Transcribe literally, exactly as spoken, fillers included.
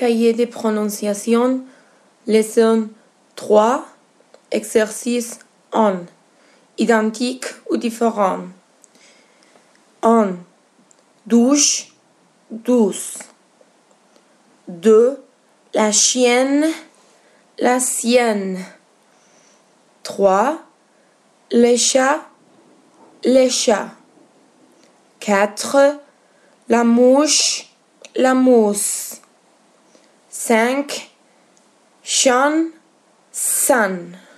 cahier de prononciation, leçon trois, exercice un. Identique ou différent. un. Douche, douce. deux. La chienne, la sienne. trois. Le chat, les chats. quatre. La mouche, la mousse. cinq. Sean, son.